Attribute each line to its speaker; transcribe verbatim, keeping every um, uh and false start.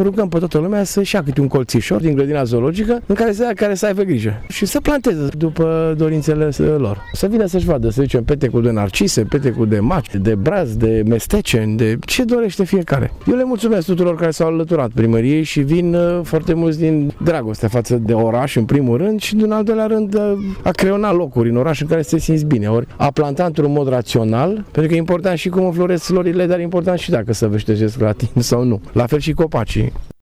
Speaker 1: rugăm pe toată lumea să-și ia câte un colțișor din grădina zoologică în care să, care să aibă grijă și să planteze după dorințele lor. Să vină să-și vadă, să zicem, petecul de narcise, petecul de maci, de braz, de mesteceni, de ce dorește fiecare. Eu le mulțumesc tuturor care s-au alăturat primăriei și vin uh, foarte mulți din dragoste față de oraș în primul rând și din al doilea rând uh, a creona locuri în oraș în care să te simți bine, ori a planta într-un mod rațional, pentru că e important și cum înfloresc florile, dar e important și dacă se veștejesc la timp sau nu. La fel și copacii.